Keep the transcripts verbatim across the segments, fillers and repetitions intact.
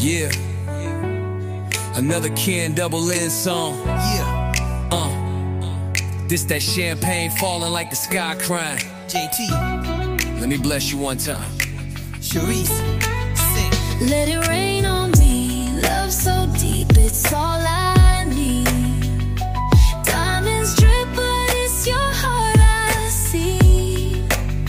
Yeah. Another Ken Double N song. Yeah. Uh. This that champagne falling like the sky crying. J T. Let me bless you one time. Sharice. Sing. Let it rain on me. Love so deep, it's all I need. Diamonds drip, but it's your heart I see.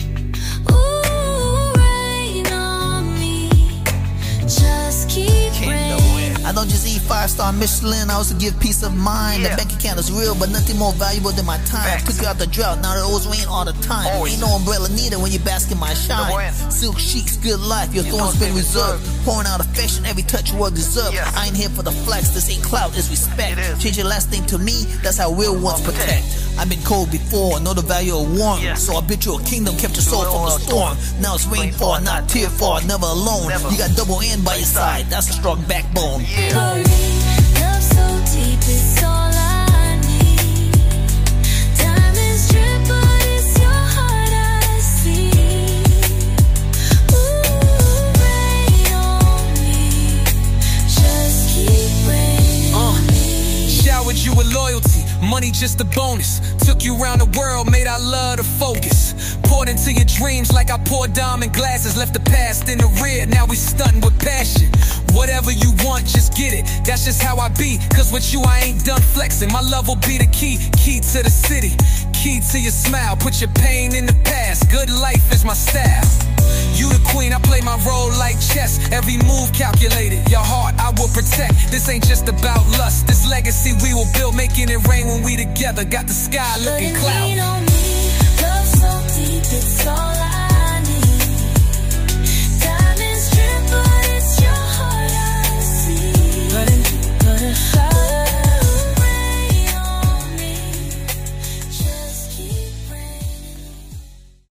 Ooh, rain on me. Just keep rain. I don't just eat five-star Michelin, I also give peace of mind. Yeah. The bank account is real, but nothing more valuable than my time. Facts. Took you out the drought, now it always rain all the time. Always. Ain't no umbrella needed when you bask in my shine. Double N. Silk sheets, good life, your Your thorns thorns been been reserved. reserved. Pouring out affection, every touch you will deserve. Yes. I ain't here for the flex, this ain't clout, it's respect. It is. Change your last name to me, that's how real ones Protect. protect. I've been cold before, know the value of warmth. Yeah. So I built you a kingdom, kept your soul True, from the well, storm. Now it's rainfall, not tearfall, never alone. Never. You got double N by your side, that's a strong backbone. Yeah. Love so deep, it's all I need. Diamonds drip, but it's your heart I see. Ooh, rain on me. Just keep raining Uh. on me. Showered you with loyalty, money just a bonus. Took you around the world, made our love the focus. Poured into your dreams like I poured diamond glasses. Left the past in the rear, now we stunned with passion. Whatever you want, just get it. That's just how I be, cause with you I ain't done flexing. My love will be the key, key to the city. Key to your smile, put your pain in the past. Good life is my style. You the queen, I play my role like chess. Every move calculated, your heart I will protect. This ain't just about lust, this legacy we will build. Making it rain when we together, got the sky Let looking it cloudy. rain on me. Love so deep, it's all